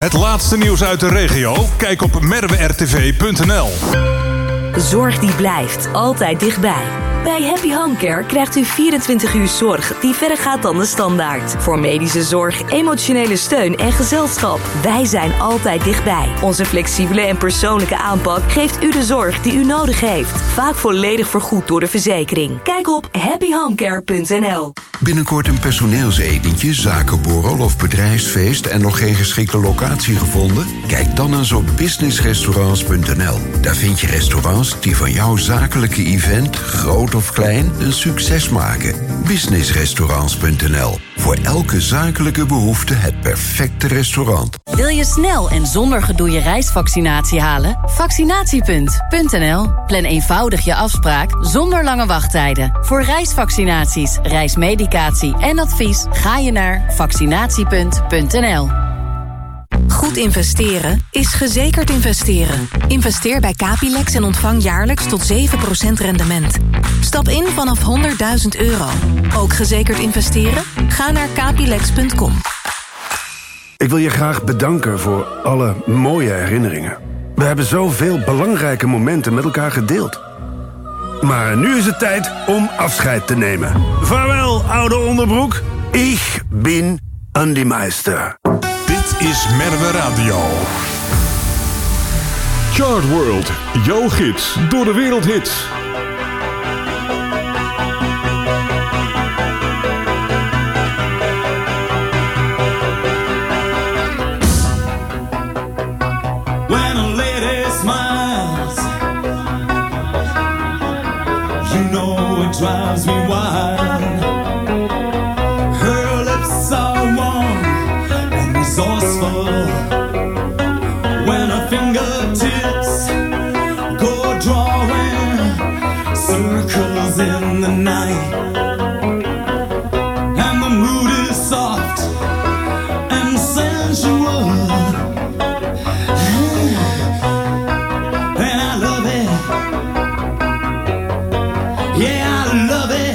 Het laatste nieuws uit de regio? Kijk op merwertv.nl. Zorg die blijft altijd dichtbij. Bij Happy Home Care krijgt u 24 uur zorg die verder gaat dan de standaard. Voor medische zorg, emotionele steun en gezelschap. Wij zijn altijd dichtbij. Onze flexibele en persoonlijke aanpak geeft u de zorg die u nodig heeft. Vaak volledig vergoed door de verzekering. Kijk op happyhomecare.nl. Binnenkort een personeelsetentje, zakenborrel of bedrijfsfeest en nog geen geschikte locatie gevonden? Kijk dan eens op businessrestaurants.nl. Daar vind je restaurants die van jouw zakelijke event, groot of klein, een succes maken. Businessrestaurants.nl. Voor elke zakelijke behoefte het perfecte restaurant. Wil je snel en zonder gedoe je reisvaccinatie halen? Vaccinatiepunt.nl. Plan eenvoudig je afspraak zonder lange wachttijden. Voor reisvaccinaties, reismedicatie en advies ga je naar vaccinatiepunt.nl. Goed investeren is gezekerd investeren. Investeer bij Capilex en ontvang jaarlijks tot 7% rendement. Stap in vanaf €100.000. Ook gezekerd investeren? Ga naar capilex.com. Ik wil je graag bedanken voor alle mooie herinneringen. We hebben zoveel belangrijke momenten met elkaar gedeeld. Maar nu is het tijd om afscheid te nemen. Vaarwel, oude onderbroek. Ik ben Andy Meister. Dit is Merwe Radio. Chart World, jouw gids door de wereldhits. When a lady smiles, you know it drives me wild. Her lips are warm and resourceful. When her fingertips go drawing circles in the night, and the mood is soft and sensual. And I love it. Yeah, I love it.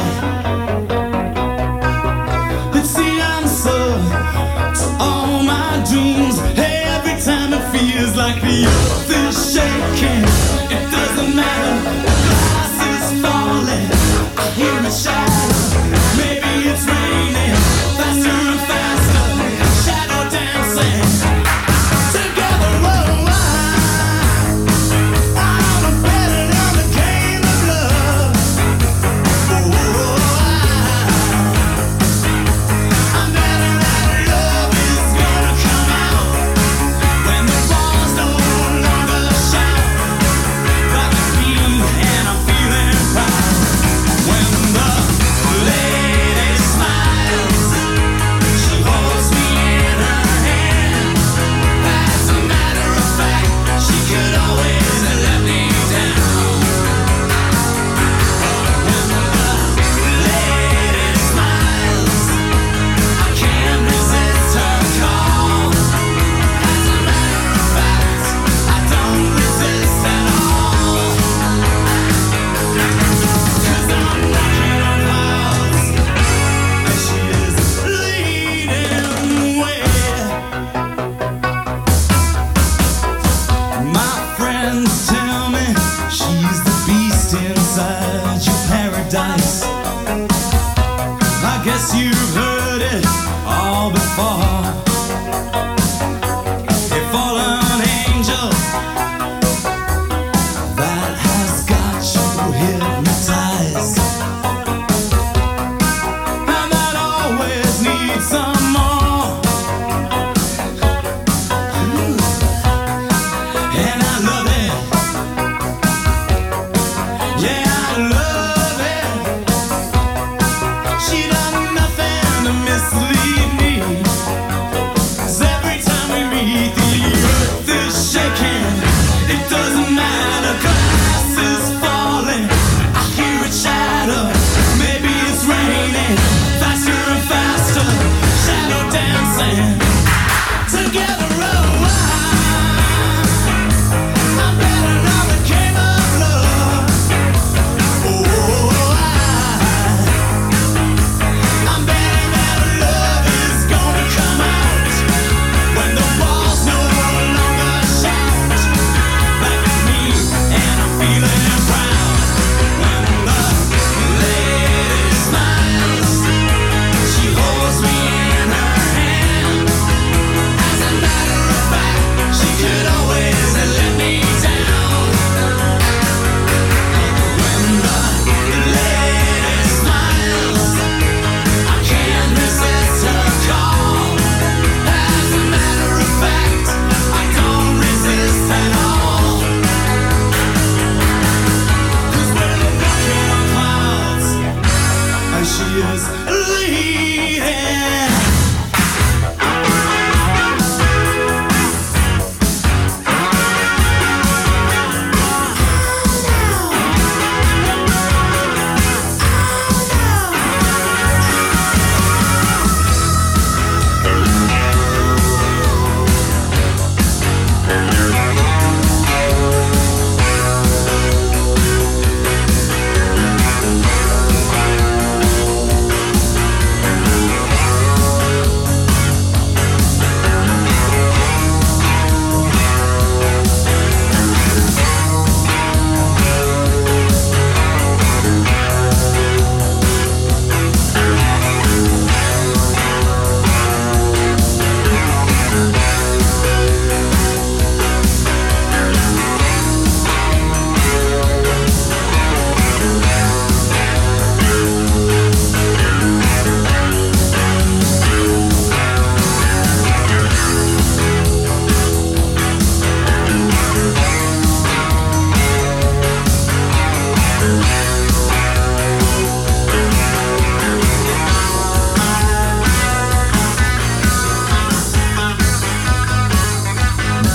It's the answer to all my dreams. Every time it feels like the earth is shaking. It doesn't matter, the glass is falling. I hear it shatter. Maybe it's raining faster and faster. Shadow dancing together. Oh, I'm better than the game of love. Oh, I'm better than love is gonna come out when the bars no longer shout. Got the key and I'm feeling proud. When the lady smiles, she holds me in her hand. As a matter of fact, she could always let me down. When the lady smiles, I can't resist her call. As a matter of fact, I don't resist at all. 'Cause I'm knocking on clouds and she is leading the way. My friends tell me she's the beast inside your paradise. I guess you've heard it all before. A fallen angel that has got you hypnotized, and that always needs some more. And I love it. Yeah, I love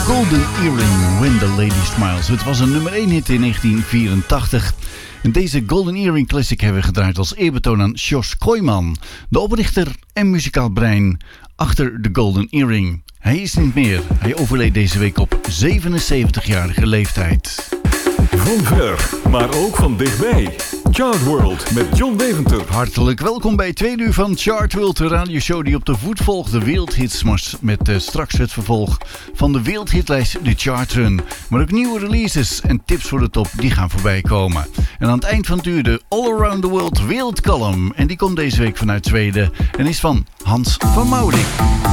Golden Earring, When the Lady Smiles. Het was een nummer 1 hit in 1984. En deze Golden Earring Classic hebben we gedraaid als eerbetoon aan Jos Kooijman, de oprichter en muzikaal brein achter de Golden Earring. Hij is niet meer. Hij overleed deze week op 77-jarige leeftijd. Van ver, maar ook van dichtbij. Chart World met John Deventer. Hartelijk welkom bij 2 uur van Chart World, de radioshow die op de voet volgt. De wereldhitsmars met straks het vervolg van de wereldhitlijst, de Chartrun. Maar ook nieuwe releases en tips voor de top, die gaan voorbij komen. En aan het eind van het uur de All Around the World Wereldcolumn. En die komt deze week vanuit Zweden en is van Hans van Maurik.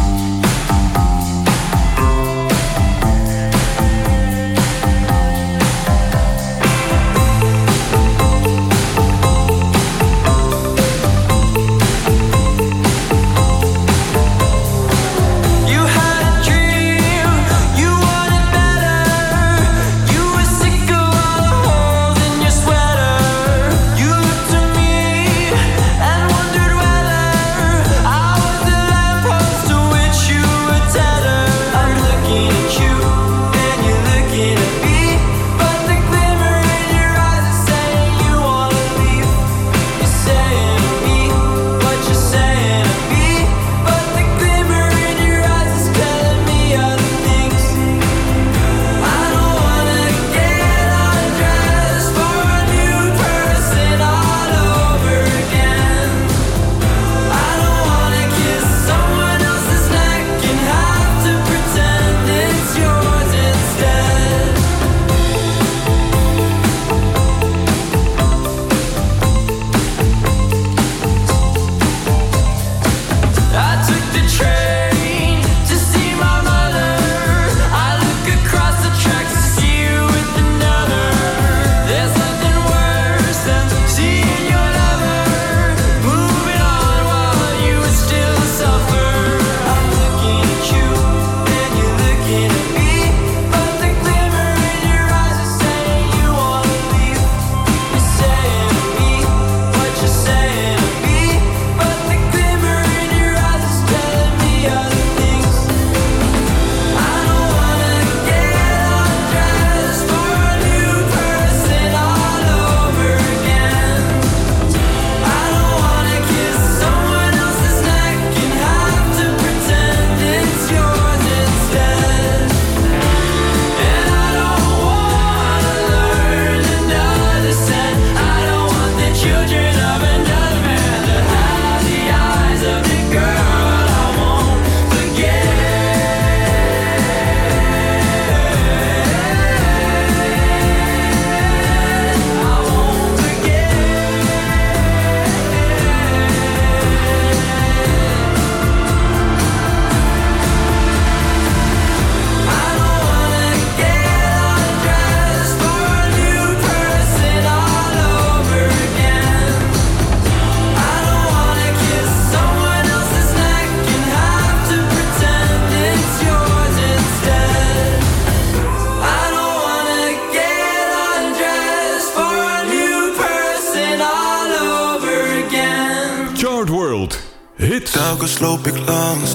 Telkens loop ik langs,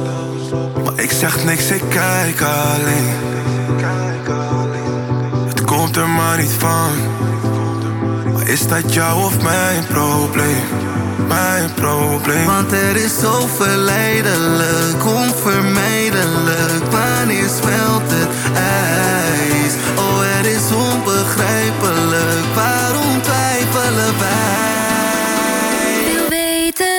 maar ik zeg niks, ik kijk alleen. Het komt er maar niet van, maar is dat jou of mijn probleem? Mijn probleem. Want er is zo verleidelijk, onvermijdelijk. Wanneer smelt het ijs? Oh, het is onbegrijpelijk, waarom twijfelen wij? Wil weten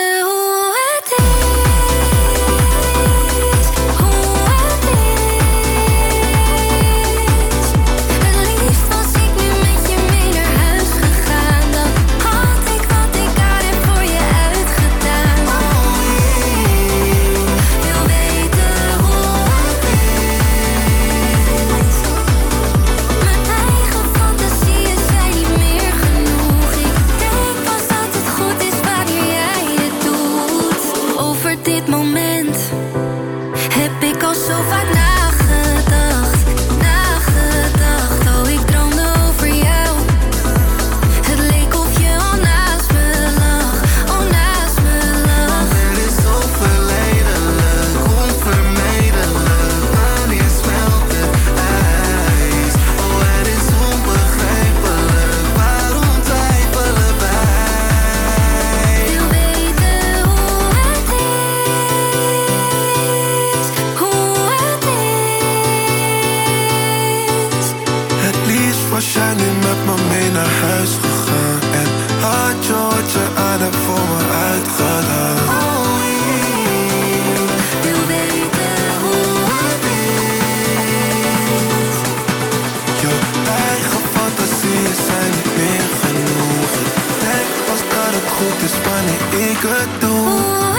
het doe.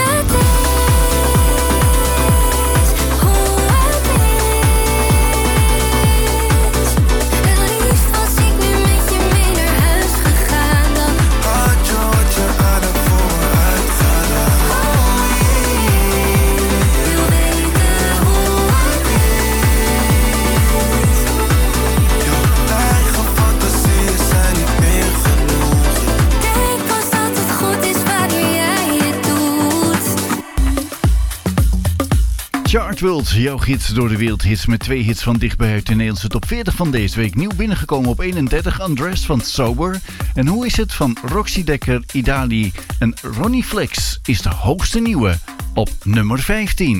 Chartworld, jouw gids door de wereldhits met 2 hits van dichtbij uit de Nederlandse top 40 van deze week. Nieuw binnengekomen op 31, Undressed van Sober. En Hoe is het van Roxy Dekker, Idali en Ronnie Flex is de hoogste nieuwe op nummer 15.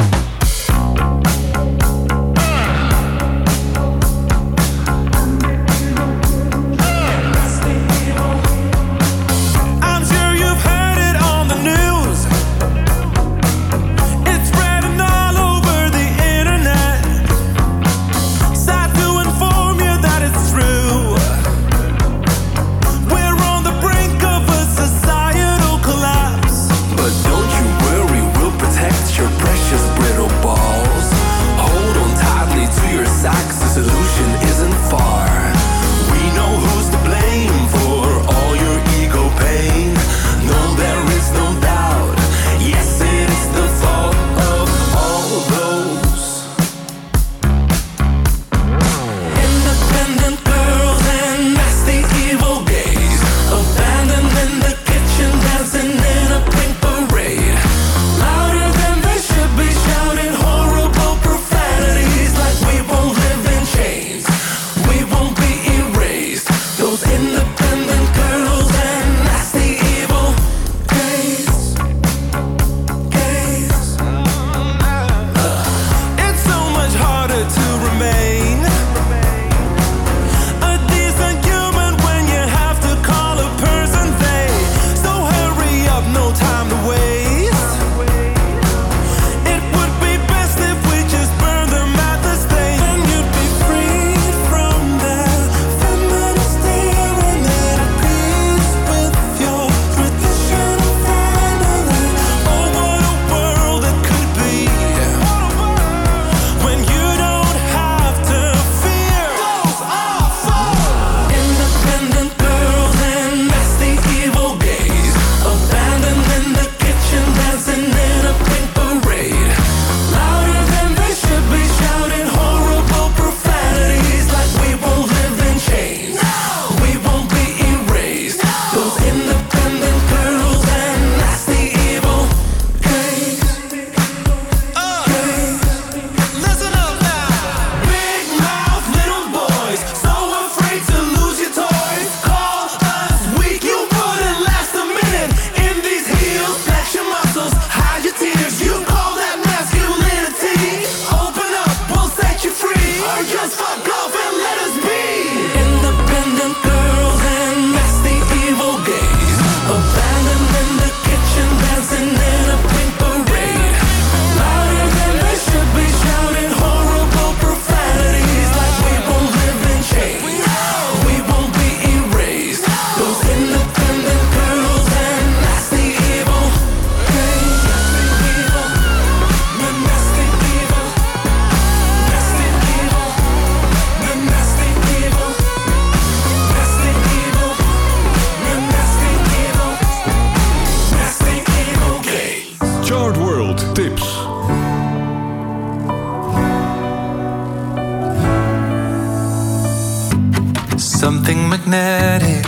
Something magnetic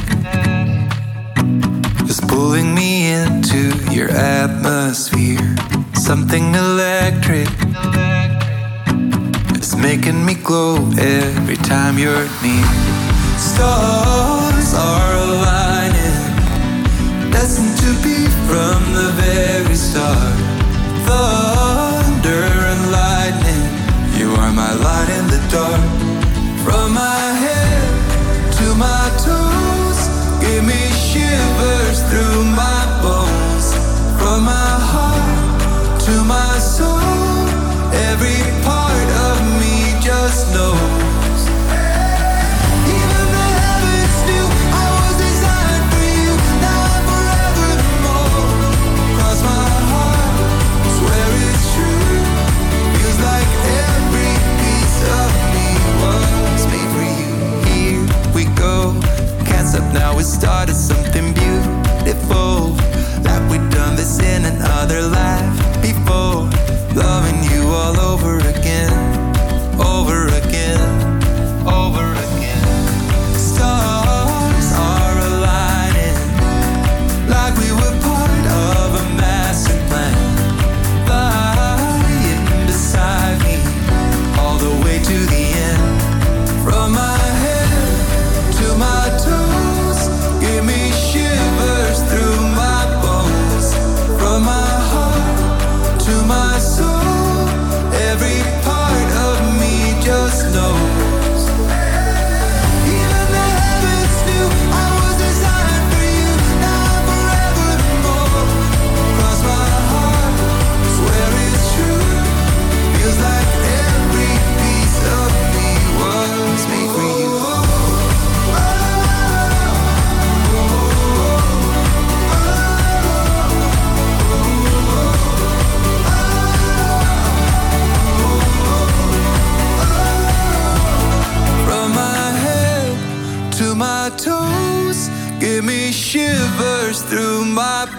is pulling me into your atmosphere. Something electric is making me glow every time you're near. Stars are aligning, destined to be from the very start. Thunder and lightning, you are my light in the dark. From my head to my toes, give me shivers through my bones. From my heart to my soul, every part of me just knows. Even the heavens knew I was designed for you. Now and forevermore,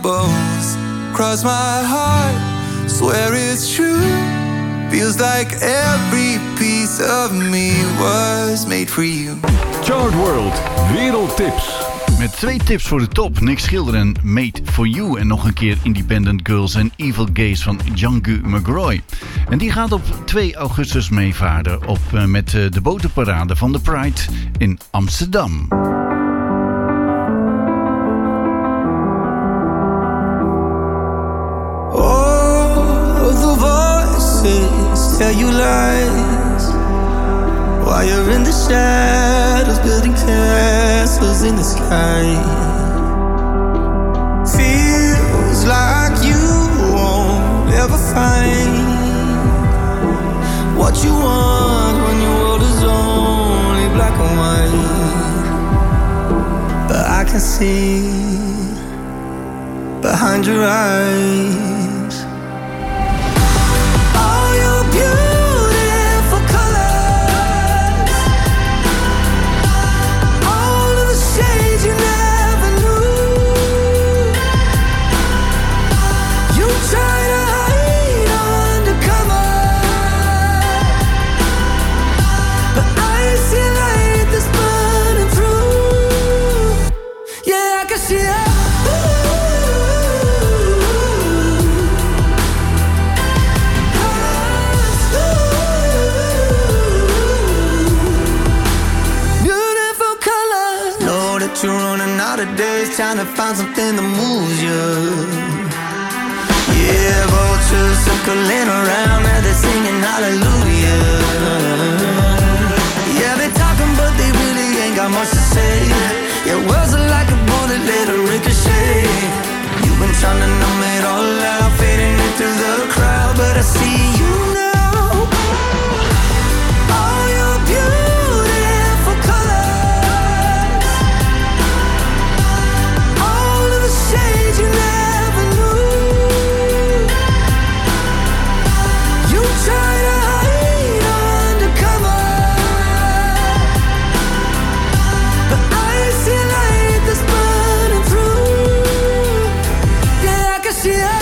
bones. Cross my heart, swear it's true. Feels like every piece of me was made for you. Chart World Wereldtips. Met 2 tips voor de top. Nick Schilder en Made For You. En nog een keer Independent Girls en Evil Gaze van Django McGroy. En die gaat op 2 augustus meevaren met de botenparade van de Pride in Amsterdam. Oh, the voices tell you lies while you're in the shadows building castles in the sky. Feels like you won't ever find what you want when your world is only black and white. But I can see behind your eyes all your beautiful colors, all of the shades you never knew. You try to hide under cover, but I see light that's burning through. Yeah, I can see it. You're running out of days, trying to find something that moves you. Yeah, vultures circling around as they're singing hallelujah. Yeah, they're talking but they really ain't got much to say. Yeah, words are like a bullet, let it ricochet. You've been trying to numb it all out, fading into the crowd, but I see you now. All your beautiful colors, shades you never knew. You try to hide under cover, but I see light that's burning through. Yeah, I can see it.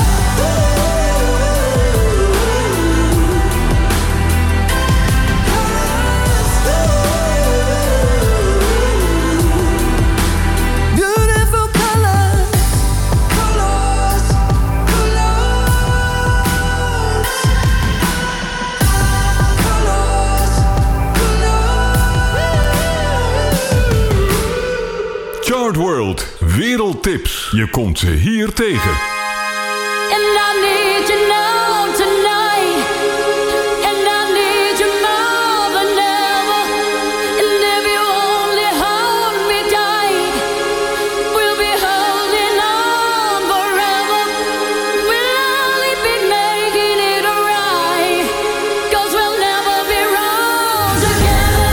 Chart World Wereldtips. Je komt ze hier tegen. And I need you now tonight, and I need you more than ever. And if you only hold me tight, we'll be holding on forever. We'll only be making it right, 'cause we'll never be wrong together.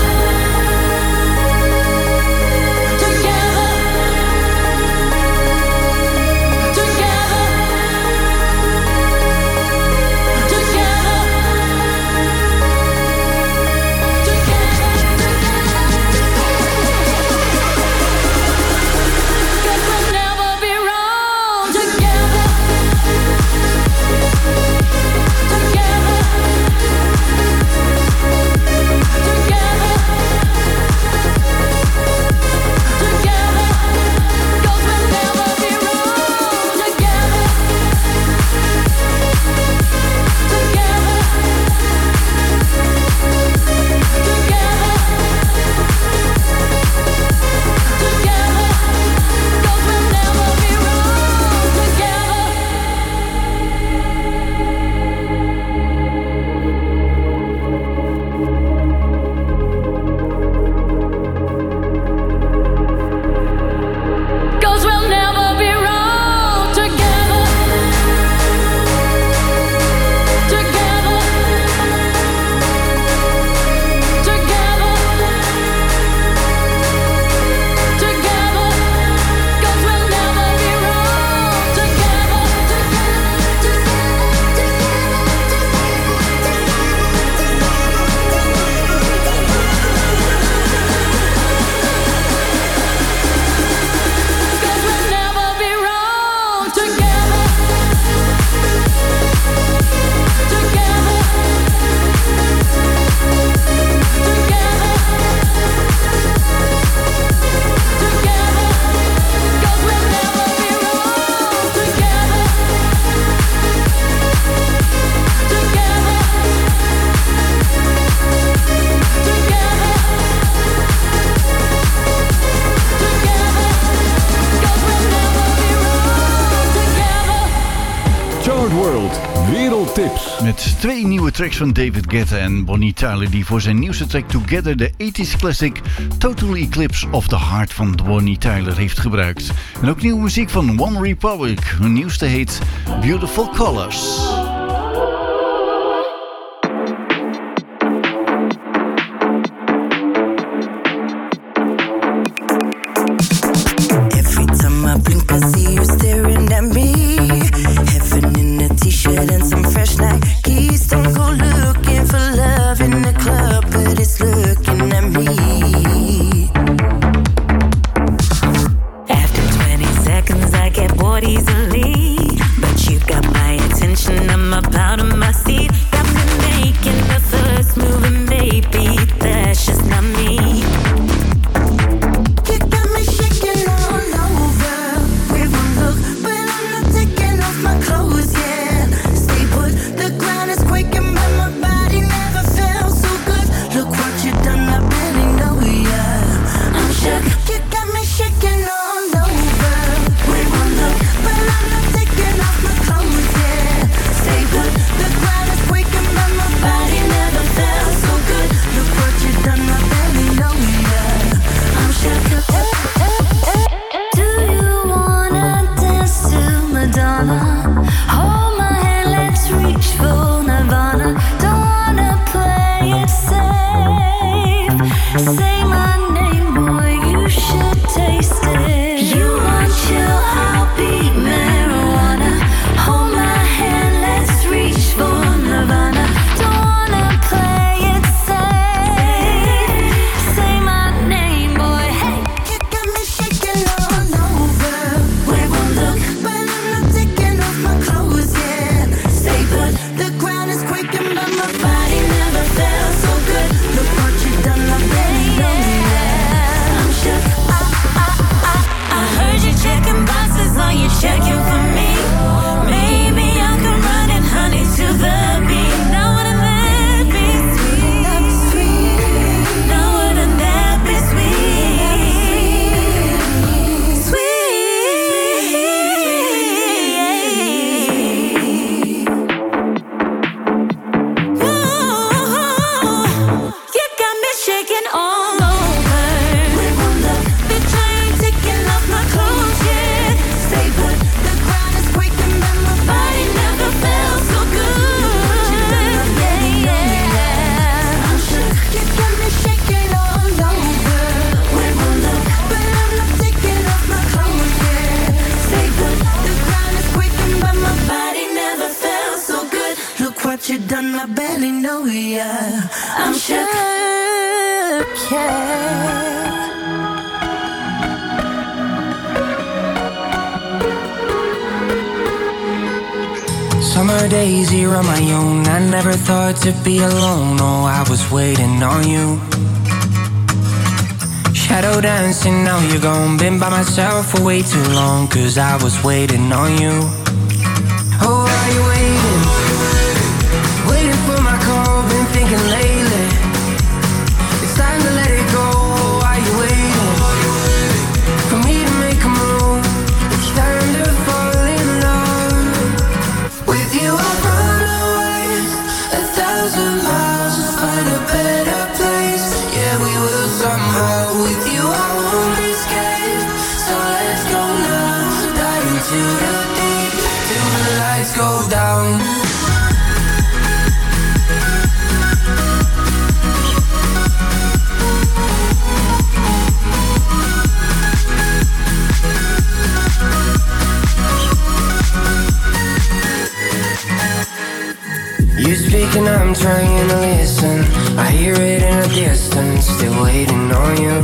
Together. tips. Met 2 nieuwe tracks van David Guetta en Bonnie Tyler, die voor zijn nieuwste track Together de 80s classic Total Eclipse of the Heart van Bonnie Tyler heeft gebruikt. En ook nieuwe muziek van One Republic. Hun nieuwste heet Beautiful Colors. Summer days here on my own, I never thought to be alone. Oh, I was waiting on you. Shadow dancing, now you're gone. Been by myself for way too long, 'cause I was waiting on you. Oh, are you waiting? Waiting for my call, been thinking lately. It's time to let it go. Are you waiting for me to make a move? It's time to fall in love. With you I'll run away 1,000 miles to find a better place. Yeah, we will somehow. With you I won't escape. So let's go now, dive into the deep till the lights go down. You speaking, I'm trying to listen. I hear it in the distance, still waiting on you.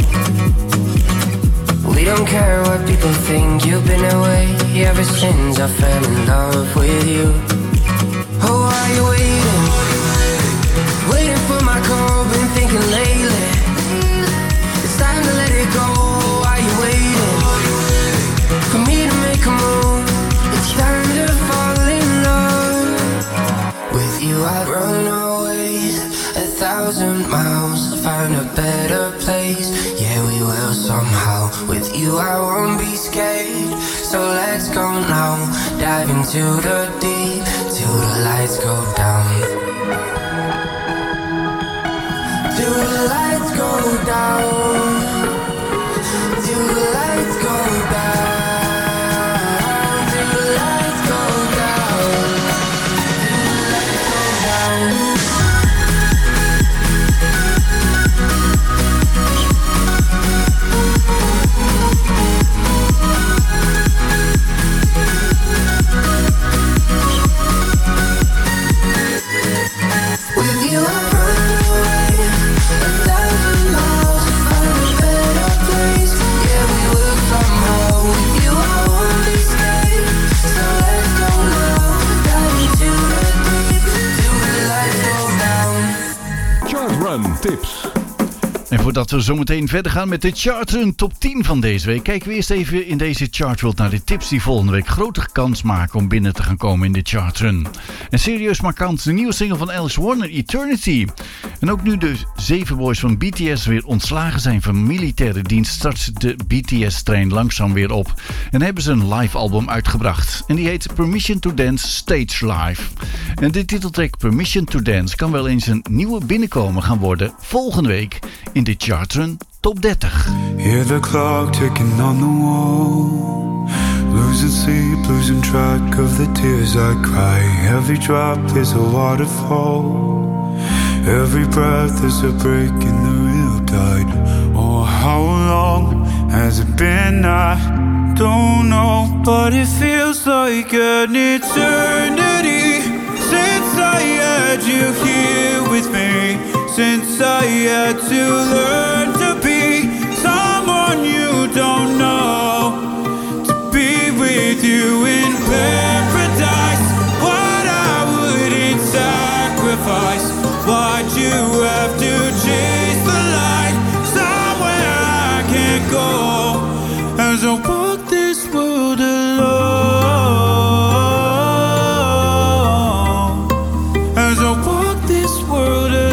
We don't care what people think. You've been away ever since I fell in love with you. Oh, are you waiting? Waiting for my call, been thinking lately. It's time to let it go. Are you waiting for me to make a move? It's time to fall in love. With you I'd run away 1,000 1,000 miles to find a better place. Yeah, we will somehow. With you I won't be scared. So let's go now, dive into the deep till the lights go down. Till the lights go down. Till the lights go down. Till the lights go down. With you I run away 1,000 miles to find a better place. Yeah, we will somehow. With you I won't be scared. So let's go now, dive into the deep till the lights go down. Chart Run Tips. En voordat we zometeen verder gaan met de Chartrun top 10 van deze week, kijken we eerst even in deze Chartworld naar de tips die volgende week grote kans maken om binnen te gaan komen in de Chartrun. En serieus markant, de nieuwe single van Alex Warner, Eternity. En ook nu de 7 boys van BTS weer ontslagen zijn van militaire dienst, start de BTS-trein langzaam weer op. En hebben ze een live album uitgebracht. En die heet Permission to Dance Stage Live. En de titeltrack Permission to Dance kan wel eens een nieuwe binnenkomer gaan worden volgende week in de Chartrun Top 30. Hear the clock ticking on the wall. Losing sleep, losing track of the tears I cry. Every drop is a waterfall. Every breath is a break in the real tide. Oh, how long has it been? I don't know, but it feels like an eternity since I had you here with me. Since I had to learn to be someone you don't know, to be with you in paradise. What I wouldn't sacrifice. Why'd you have to chase the light somewhere I can't go? As I walk this world alone. As I walk this world alone.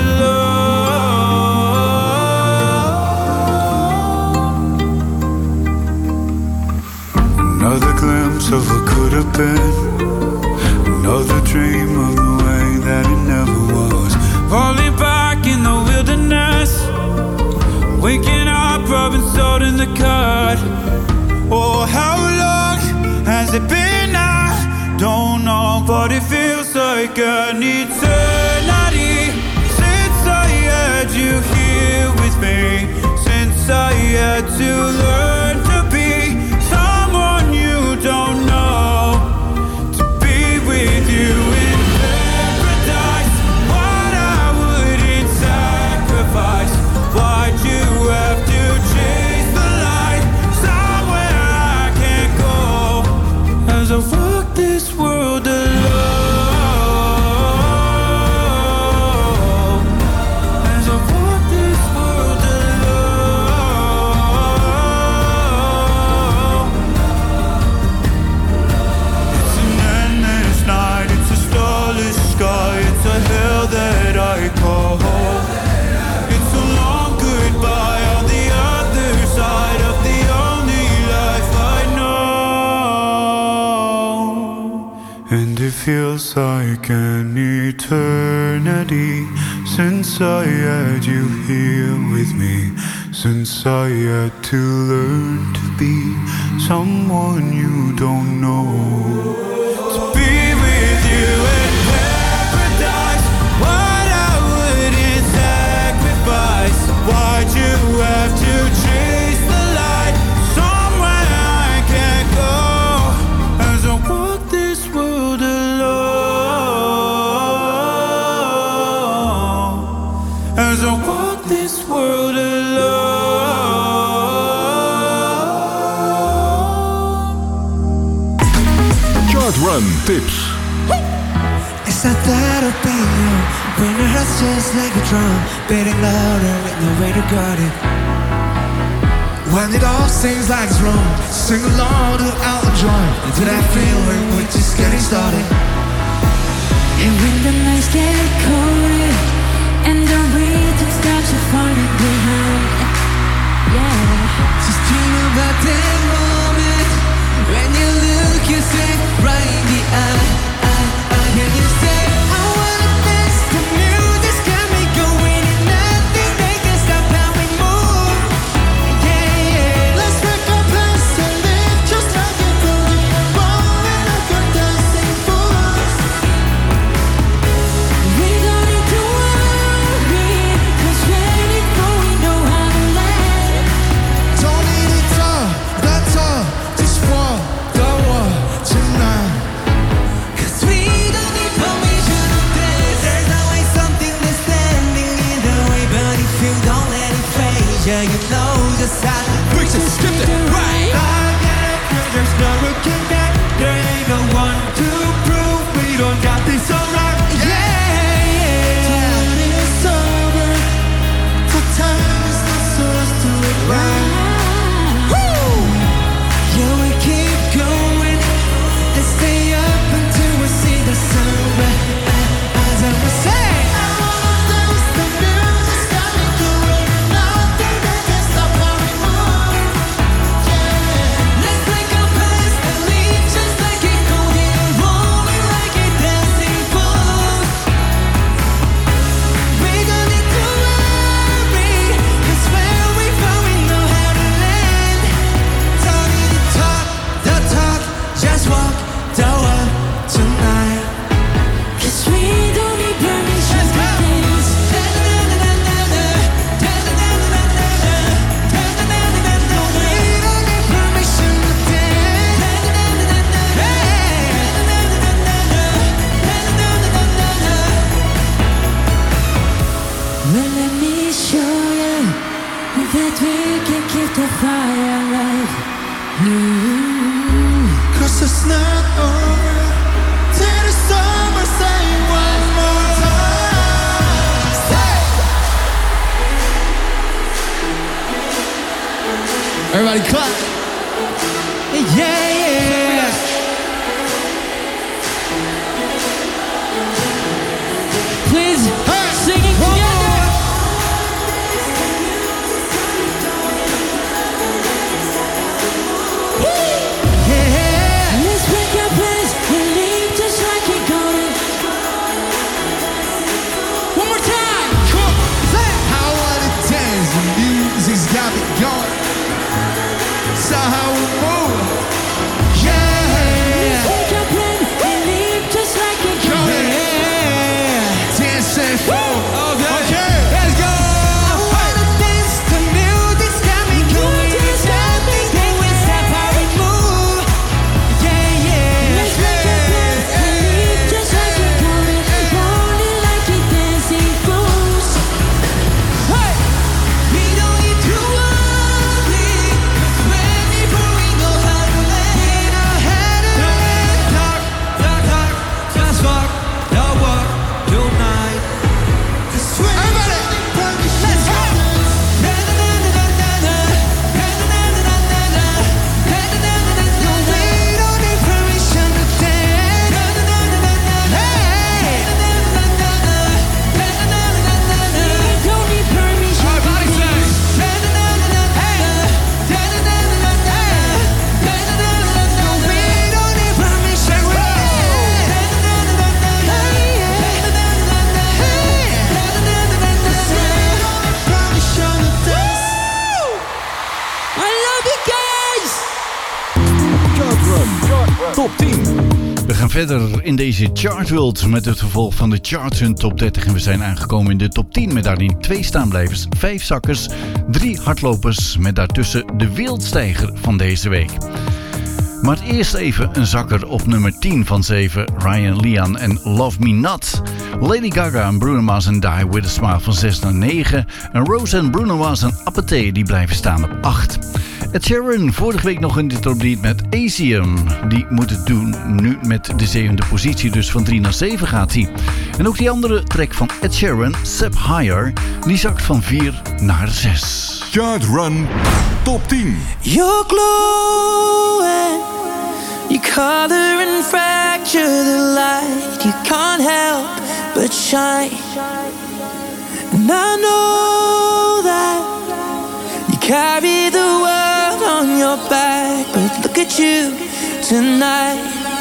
Another glimpse of what could have been. Another dream of the way that it never was. Falling back in the wilderness. Waking up, rubbing salt in the cut. Oh, how long has it been? I don't know, but it feels like an eternity since I had you here with me. Since I had to learn to be someone you don't know, to be with you in paradise. What I wouldn't sacrifice. Why'd you have to chase the light somewhere I can't go? As I walk this world alone. As I walk this world alone. It's an endless night, it's a starless sky, it's a hell that I call home. It's a long goodbye on the other side of the only life I know. And it feels like an eternity since I had you here with me. Since I had to learn to be someone you don't know. To be with you in paradise. What I wouldn't sacrifice. Why'd you have to chase the light somewhere I can't go? As I walk this world alone. As I walk this world alone. Chart Run Tips. It's not that I'll be you when your heart's just like a drum, beating louder with no way to guard it. When it all seems like it's wrong, sing along to Elton John, into that feeling we're just getting started. And when the nights get colder and the rhythms that you find behind. Yeah. Just dream about that moment when you look yourself right in the eye. And you say, I wanna dance, the music's got me going, and nothing they can stop how we move. Yeah, yeah. Let's break our plans and live just like a golden, rolling like a dancing fools. We don't need to worry, 'cause when it goes, we know how to land. Don't need it all, that's all. Just walk the walk tonight. 'Cause we don't need permission to dance. There's always something that's standing in the way, but if you don't let it phase you, you know just how to Bricks and skip it, right. There's no looking back. There ain't no one to prove we don't got this alright. Yeah, yeah. Time is over. For time is not supposed to it right. Woo! Yeah, we keep going. Let's stay up until we see the sun rise. And we say, I wanna dance, the music's got me going. Nothing that can stop how we move. Yeah. Let's break our past and leave just like it golden, rolling like a dancing fools. We don't need to worry, 'cause where we from we know how to land. Don't need to talk the talk, just walk the walk tonight. 'Cause we don't need permission to dance. Well, let me show you that we can keep the fire alive. Mm. 'Cause it's not over till the summer. Say one more time. Say. Everybody clap. Yeah, yeah. Please sing it together. Yeah. Let's break our plans and leave just like it golden. One more time. Come on. Say. I wanna dance, the music's got me going. So how we move. Yeah. Let's break our plans and leave just like it golden. Yeah. Dancing fool. Okay. Let's go. I wanna dance, the music's got me going. Nothing they can stop how we move. Yeah, yeah. Let's break our plans and leave just like it golden, rolling like a dancing fools. Hey. We don't need to worry, 'cause when we go, we know how to land. Talk, just walk the walk tonight. 'Cause everybody, let's go. We don't need permission to dance. Hey. We don't need permission to dance. I love you guys! Chart Top 10. We gaan verder in deze Chartworld met het vervolg van de Chartrun Top 30. En we zijn aangekomen in de top 10 met daarin 2 staanblijvers, 5 zakkers, 3 hardlopers met daartussen de wereldstijger van deze week. Maar eerst even een zakker op nummer 10 van 7, Ryan Lian en Love Me Not. Lady Gaga en Bruno Mars en Die With A Smile van 6 naar 9. En Rose en Bruno Mars en Apathy die blijven staan op 8. Ed Sheeran, vorige week nog in de top 3 met Asium. Die moet het doen nu met de 7e positie, dus van 3 naar 7 gaat hij. En ook die andere track van Ed Sheeran, Step Higher, die zakt van 4 naar 6. Chart Run Top 10. You're glowing, you color and fracture the light. You can't help but shine. And I know that you carry the world on your back, but look at you tonight.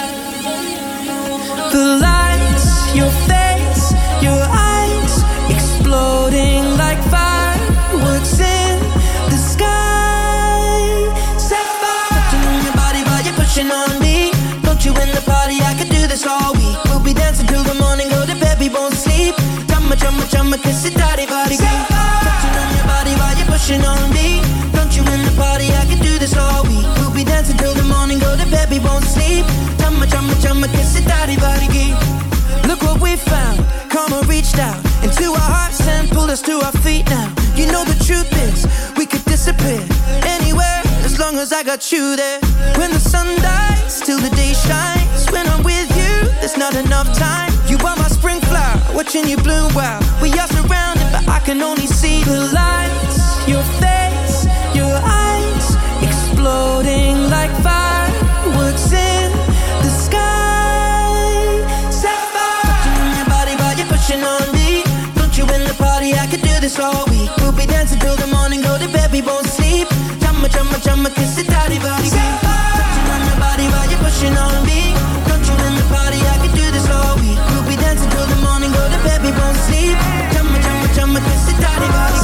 The lights, your face, your eyes, exploding like fireworks in the sky. Set fire. Touching on your body while you're pushing on me. Don't you in the party, I could do this all week. We'll be dancing till the morning, go to bed, we won't sleep. Chumma, chumma, chumma, kiss it, daddy, body. Touching on your body while you're pushing on me. Don't you in the party, I could do this all week. We'll be dancing till the morning, go to bed, we won't sleep. Chumma, chumma, chumma, kiss it, daddy, body. Look what we found, karma reached out into our hearts and pulled us to our feet now. You know the truth is, we could disappear anywhere as long as I got you there. When the sun dies, till the day shines. When I'm with you, there's not enough time. You are my spring flower, watching you bloom wild. We are surrounded, but I can only see the lights. Your face, your eyes, exploding like fireworks in the sky. Set fire. Touching on your body while you're pushing on me. Don't you in the party, I could do this all week. We'll be dancing till the morning, go to bed, we won't sleep. Chumma, chumma, chumma, kiss it, daddy, body. Touching on your body while you're pushing on me. Don't you in the party, I could do this all week. We'll be dancing till the morning, go to bed, we won't sleep. Chumma, chumma, chumma, kiss it, daddy, body.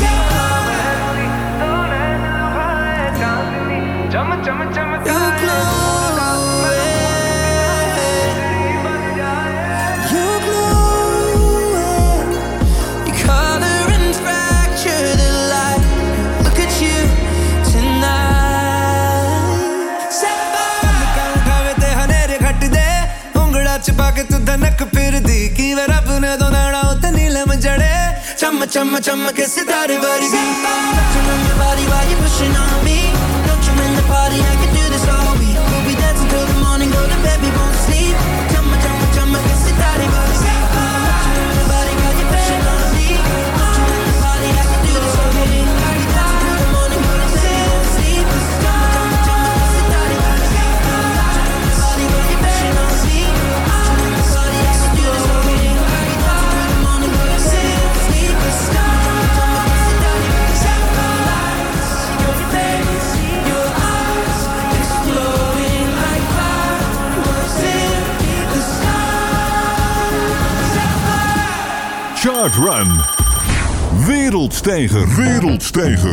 You're glowing. You color and fracture the light. Look at you tonight. Set fire. ਖਾਵੇ ਤੇ ਹਨੇਰੇ ਘਟ ਦੇ ਉਂਗੜਾ ਚ ਪਾ ਕੇ ਤੂੰ ਧਨਕ ਫਿਰਦੀ ਕੀ ਵੇ ਰੱਬ ਨੇ ਦੋਨਾੜਾ ਉਤੇ ਨੀਲਮ ਜੜੇ Chumma, chumma, chumma, kiss it, daddy, body. Touching on your body while you're pushing on me. Don't you in the party, I could do this all week. We'll be dancing till the morning, go to bed, we won't sleep. Chumma, chumma, chumma, kiss it, daddy, body. Touching on your body while you're pushing on me. Don't you in the party, I could do this all week. We'll be dancing till the morning, go to bed, we won't sleep. Chumma, chumma, chumma, kiss it, daddy, body. Touching on your body while you're pushing on me. Don't you in the party, I could do this all week. We'll be dancing till the morning, go to bed, we won't sleep. Chart Run. Wereldstijger. Wereldstijger.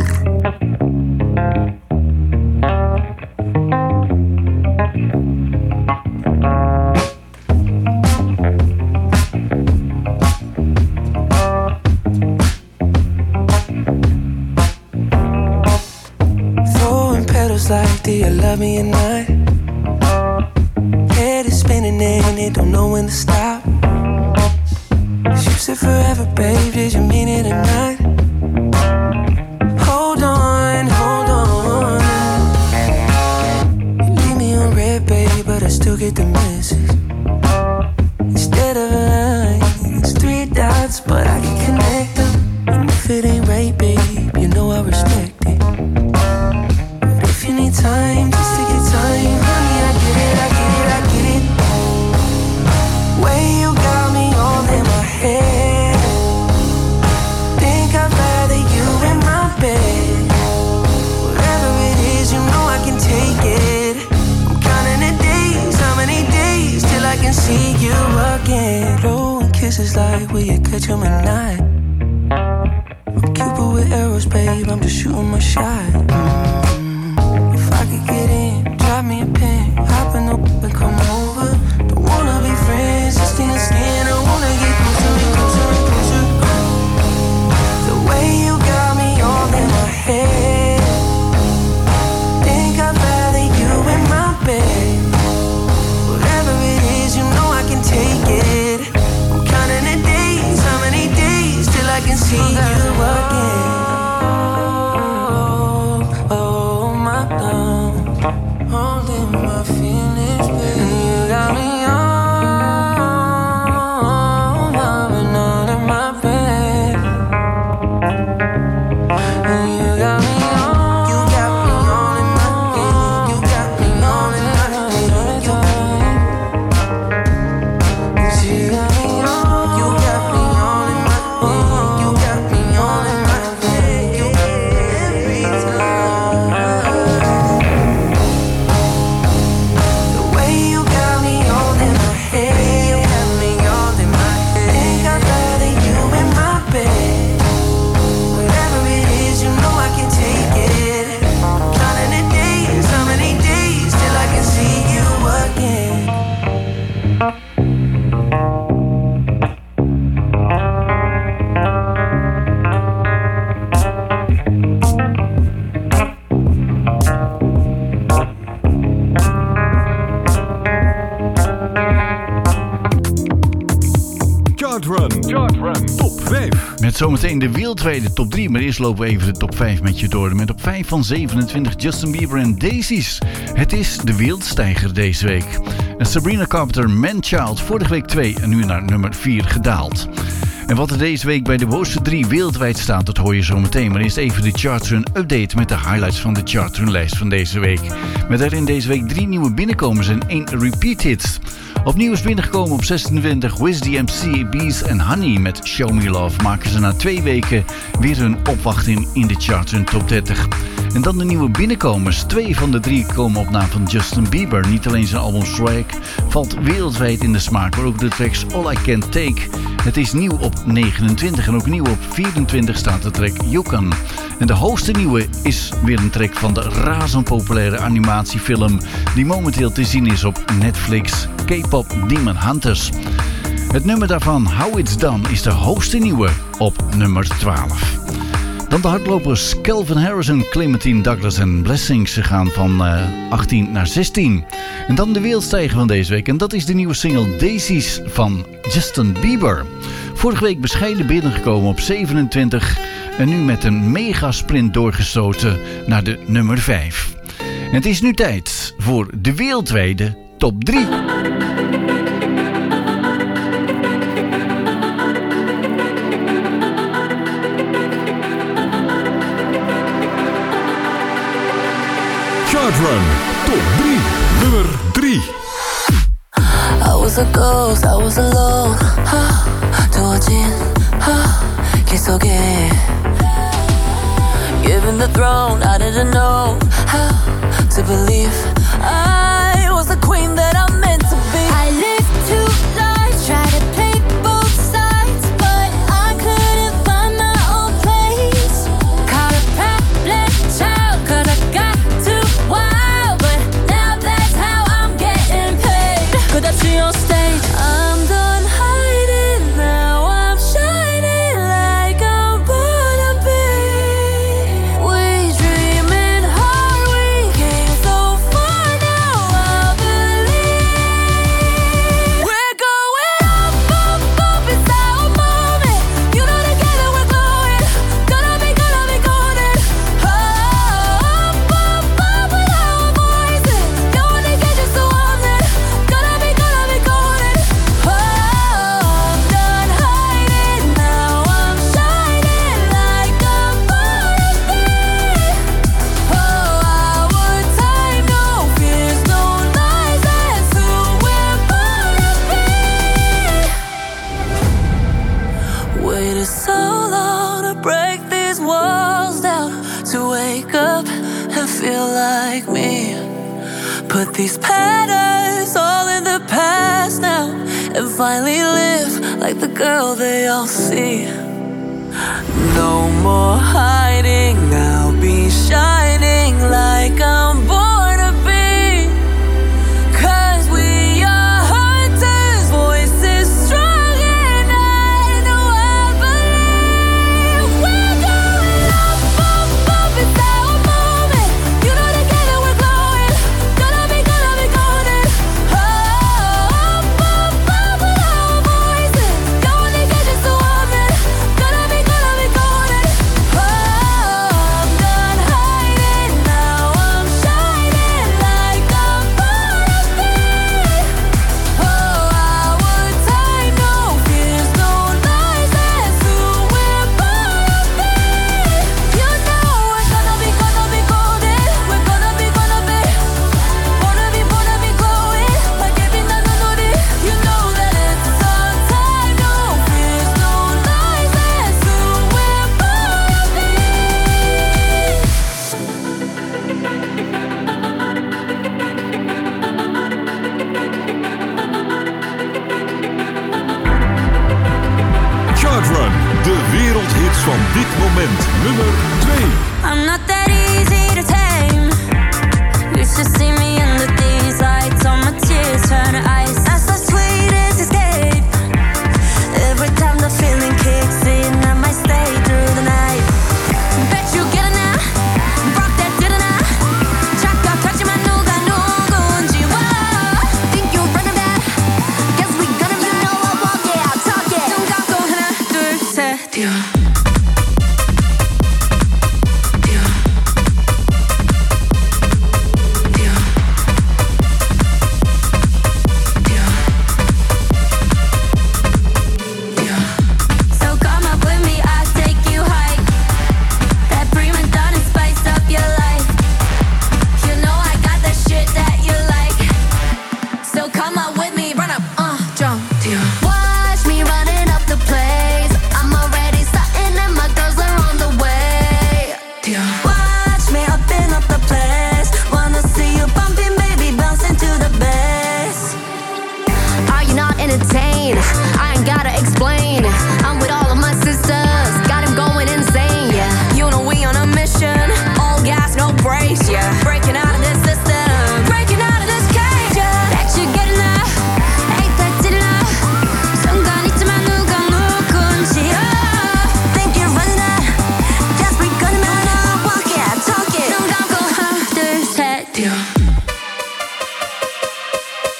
Throwing petals like, do you love me or not? Head is spinning and it don't know when to stop. You said forever, babe, did you mean it or not? Hold on, hold on. You leave me on red, babe, but I still get the message. Instead of a line, it's 3 dots, but I can connect them. And if it ain't right, babe, you know I respect it. But if you need time, just take your time, honey, I get it, I get it, I get it. Way you got me all in my head. Think I'd rather you in my bed. Whatever it is, you know I can take it. I'm counting the days, how many days till I can see you again. Blowing kisses like, will you catch 'em at night? I'm Cupid with arrows, babe, I'm just shooting my shot. If I could get in, drop me a pin, hop in the and come over. Don't wanna be friends, just in the skin, I wanna get closer and closer and closer. The way you got me all in my head. Think I'd rather you in my bed. Whatever it is, you know I can take it. I'm counting the days, how many days till I can see you again. Oh, oh. Met zometeen de wereldwijde top 3. Maar eerst lopen we even de top 5 met je door. Met op 5 van 27 Justin Bieber en Daisies. Het is de wereldstijger deze week. En Sabrina Carpenter, Man-Child, vorige week 2 en nu naar nummer 4 gedaald. En wat er deze week bij de bovenste 3 wereldwijd staat, dat hoor je zo meteen. Maar eerst even de Chartrun update met de highlights van de Chartrun lijst van deze week. Met daarin deze week 3 nieuwe binnenkomers en 1 repeat hit. Opnieuw is binnengekomen op 26 Wiz DMC, Bees en Honey met Show Me Love. Maken ze na 2 weken weer hun opwachting in de Chartrun top 30. En dan de nieuwe binnenkomers. 2 van de 3 komen op naam van Justin Bieber. Niet alleen zijn album Swag valt wereldwijd in de smaak, maar ook de tracks All I Can Take. Het is nieuw op 29 en ook nieuw op 24 staat de track Yukon. En de hoogste nieuwe is weer een track van de razend populaire animatiefilm die momenteel te zien is op Netflix, K-pop Demon Hunters. Het nummer daarvan, How It's Done, is de hoogste nieuwe op nummer 12. Dan de hardlopers Calvin Harris en Clementine Douglas en Blessings. Ze gaan van 18 naar 16. En dan de wereldstijger van deze week. En dat is de nieuwe single Daisies van Justin Bieber. Vorige week bescheiden binnengekomen op 27. En nu met een megasprint doorgestoten naar de nummer 5. En het is nu tijd voor de wereldwijde top 3. Chartrun top 3, nummer 3. I was a ghost, I was alone. 두어진 길 속에 given the throne, I didn't know how to believe I was the queen that I'm meant to be. I lived 2 lives, tried to play both sides, but I couldn't find my own place. Caught a problem child, 'cause I got too wild, but now that's how I'm getting paid. Could I see on stage? I'm done hiding, now I'm shining like I'm born to be. We dreaming hard, we came so far, now I believe. We're going up, up, up, it's our moment. You know together we're glowing, gonna be golden. Up, up, up with our voices, going to get you so on it. Gonna be golden. Oh, I'm done hiding, now I'm shining like I'm born to be. Oh, our time, no fears, no lies, that's who we're born to be. Waited so long to break these walls down, to wake up and feel like me. Put these patterns all in the past now, and finally live like the girl they all see. No more hiding, I'll be shining like I'm born to be. 'Cause we are hunters, voices strong, and I know I believe. We're going up, up, up, it's our moment. You know together we're glowing, gonna be golden. Oh, up, up, up with our voices, going to get you so on it. Gonna be golden. Oh, I'm done hiding, now I'm shining like I'm born to be. Oh, our time, no fears, no lies, that's who we're born to be. You know we're gonna be golden. We're gonna be glowing like every nanonori. You know that it's our time, no fears, no lies, that's who we're born to be. Chartrun, de wereldhits van dit moment, nummer 2. I'm not that easy to tame. You should see me under these lights. All my tears turn to ice. That's the sweetest escape. Every time the feeling kicks in, I might stay through the night. Bet you get it now. Rock that didn't I? 잠깐 touching my 누가 누군지. Whoa. Think you're running back? Guess we gonna be. You know I walk it, I'll talk it. 눈 감고 하나, 둘, 셋.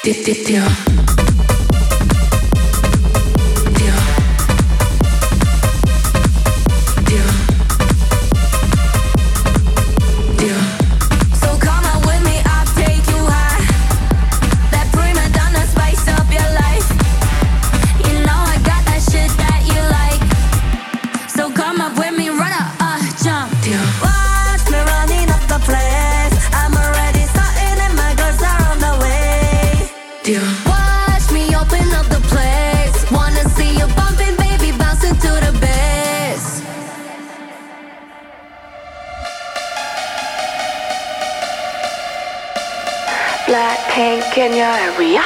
Blackpink in your area.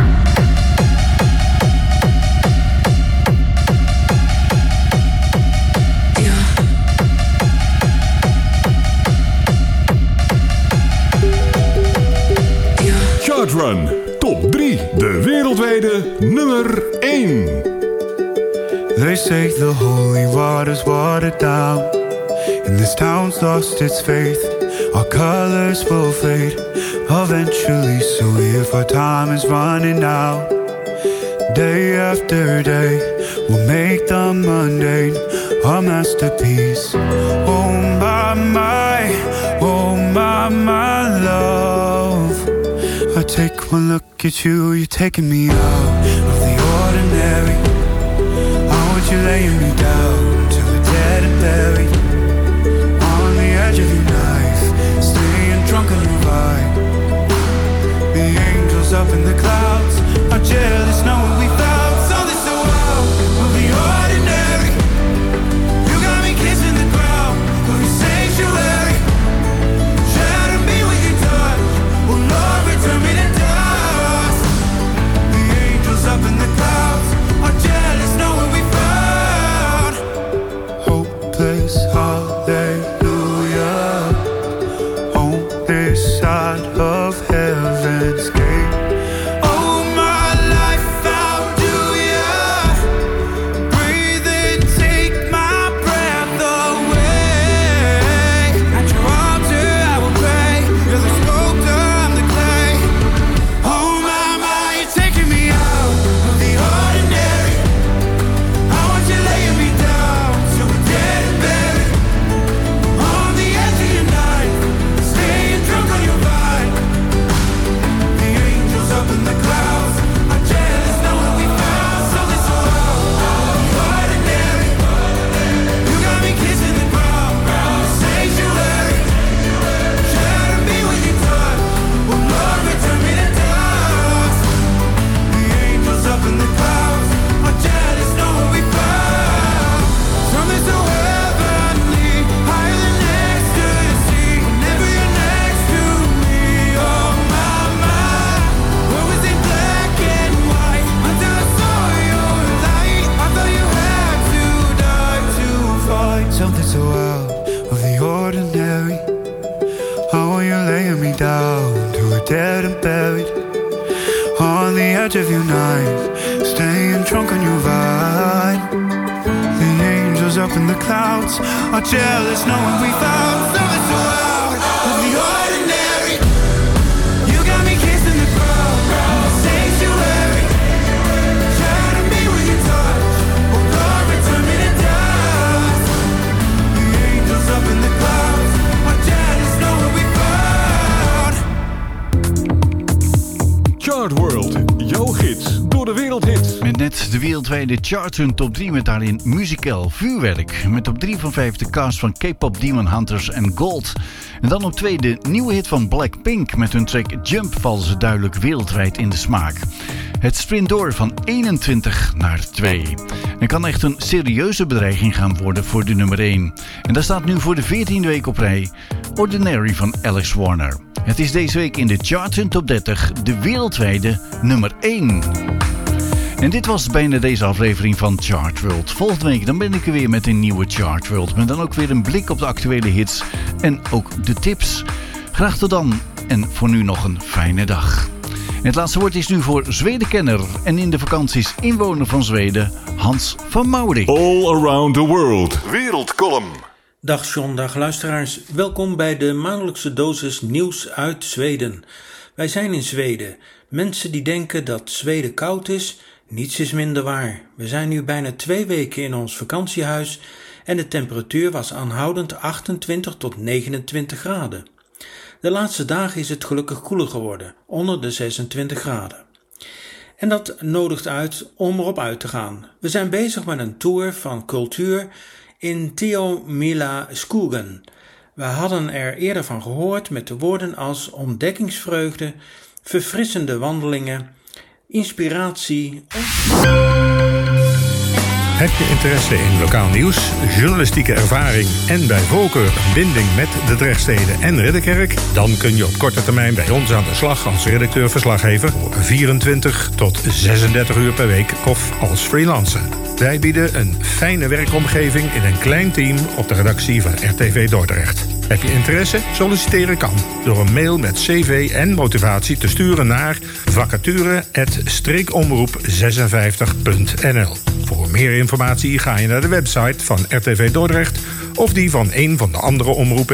Chartrun Top 3, de wereldwijde nummer 1. They say the holy water's watered down, and this town's lost its faith. Our colors will fade eventually, so if our time is running out, day after day, we'll make the mundane a masterpiece. Oh my, oh my love. I take one look at you, you're taking me out of the ordinary. How would you lay me down till we're dead and buried? On the edge of your knife, staying drunk on your vibe. The angels up in the clouds are jealous knowing we found something so out of the ordinary. You got me kissing the ground of your sanctuary. Shatter me with your touch, oh Lord, return me to dust. The angels up in the clouds are jealous knowing we found hopeless hallelujah on this side of heaven's gate. Oh my life, how do ya breathe and take my breath away? At your altar I will pray. You're the sculptor, I'm the clay. Oh my, you're taking me out of the ordinary. I want you laying me down till we're dead and buried. On the edge of your knife, staying drunk on your vine. The angels up in the clouds are jealous knowing we found something so out of the ordinary. You got me kissing the ground, sanctuary. Shatter me with your touch, oh Lord, return me to dust. The angels up in the clouds are jealous knowing we found something so heavenly, higher than ecstasy. Whenever you're next to me, oh my, what was in black and white until I saw your light? I thought you had to die to find something so out of the ordinary. How are you laying me down till we're dead and buried? On the edge of your knife, staying drunk on your vine. The angels up in the clouds are jealous knowing we found something so out of the ordinary. You got me kissing the ground, sanctuary. Shatter me with your touch, oh Lord, return me to dust. The angels up in the clouds are jealous knowing we found. Chart World, jouw gids door de wereldhits. Met net de wereldwijde Chartrun Top 3 met daarin muzikaal vuurwerk. Met op 3 van 5 de cast van K-pop Demon Hunters en Gold. En dan op 2 de nieuwe hit van Blackpink. Met hun track Jump vallen ze duidelijk wereldwijd in de smaak. Het sprint door van 21 naar 2. En kan echt een serieuze bedreiging gaan worden voor de nummer 1. En daar staat nu voor de 14e week op rij Ordinary van Alex Warner. Het is deze week in de Chartrun Top 30 de wereldwijde nummer 1. En dit was bijna deze aflevering van Chart World. Volgende week dan ben ik er weer met een nieuwe Chart World. Met dan ook weer een blik op de actuele hits en ook de tips. Graag tot dan en voor nu nog een fijne dag. En het laatste woord is nu voor Zwedenkenner en in de vakanties inwoner van Zweden, Hans van Maurik. All around the world. Wereldkolom. Dag John, dag luisteraars. Welkom bij de maandelijkse dosis nieuws uit Zweden. Wij zijn in Zweden. Mensen die denken dat Zweden koud is, niets is minder waar. We zijn nu bijna 2 weken in ons vakantiehuis en de temperatuur was aanhoudend 28 tot 29 graden. De laatste dagen is het gelukkig koeler geworden, onder de 26 graden. En dat nodigt uit om erop uit te gaan. We zijn bezig met een tour van cultuur in Tiomila Skogen. We hadden er eerder van gehoord met de woorden als ontdekkingsvreugde, verfrissende wandelingen, inspiratie. Heb je interesse in lokaal nieuws, journalistieke ervaring en bij voorkeur een binding met de Drechtstede en Ridderkerk? Dan kun je op korte termijn bij ons aan de slag als redacteur-verslaggever voor 24 tot 36 uur per week of als freelancer. Wij bieden een fijne werkomgeving in een klein team op de redactie van RTV Dordrecht. Heb je interesse? Solliciteren kan door een mail met cv en motivatie te sturen naar vacature@streekomroep56.nl. Voor meer informatie ga je naar de website van RTV Dordrecht of die van een van de andere omroepen